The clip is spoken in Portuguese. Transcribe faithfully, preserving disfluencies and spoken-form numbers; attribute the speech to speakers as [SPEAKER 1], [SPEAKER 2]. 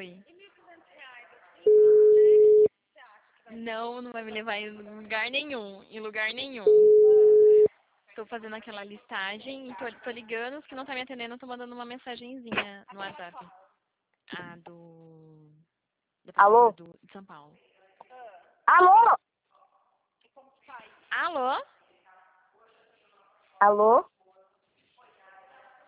[SPEAKER 1] Oi. Não, não vai me levar em lugar nenhum. Em lugar nenhum. Tô fazendo aquela listagem e tô, tô ligando. Os que não tá me atendendo, tô mandando uma mensagenzinha no WhatsApp. A do... Da prefeitura
[SPEAKER 2] Alô?
[SPEAKER 1] do, de São Paulo.
[SPEAKER 2] Alô?
[SPEAKER 1] Alô?
[SPEAKER 2] Alô?